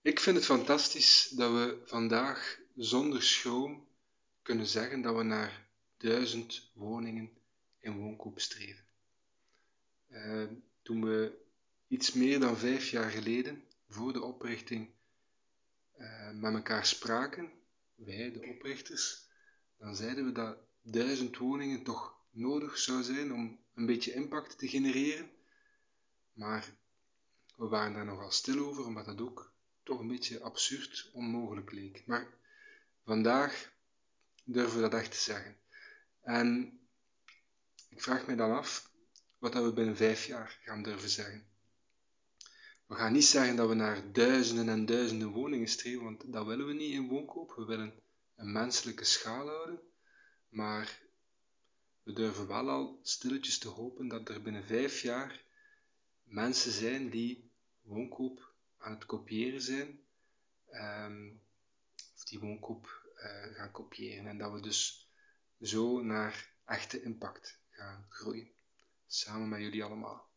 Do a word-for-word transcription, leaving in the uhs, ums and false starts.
Ik vind het fantastisch dat we vandaag zonder schroom kunnen zeggen dat we naar duizend woningen in woonkoop streven. Uh, toen we iets meer dan vijf jaar geleden, voor de oprichting, uh, met elkaar spraken, wij de oprichters, dan zeiden we dat duizend woningen toch nodig zou zijn om een beetje impact te genereren. Maar we waren daar nogal stil over, omdat dat ook toch een beetje absurd onmogelijk leek. Maar vandaag durven we dat echt te zeggen. En ik vraag me dan af wat dat we binnen vijf jaar gaan durven zeggen. We gaan niet zeggen dat we naar duizenden en duizenden woningen streven, want dat willen we niet in woonkoop. We willen een menselijke schaal houden, maar we durven wel al stilletjes te hopen dat er binnen vijf jaar mensen zijn die woonkoop aan het kopiëren zijn, um, of die woonkoop uh, gaan kopiëren, en dat we dus zo naar echte impact gaan groeien, samen met jullie allemaal.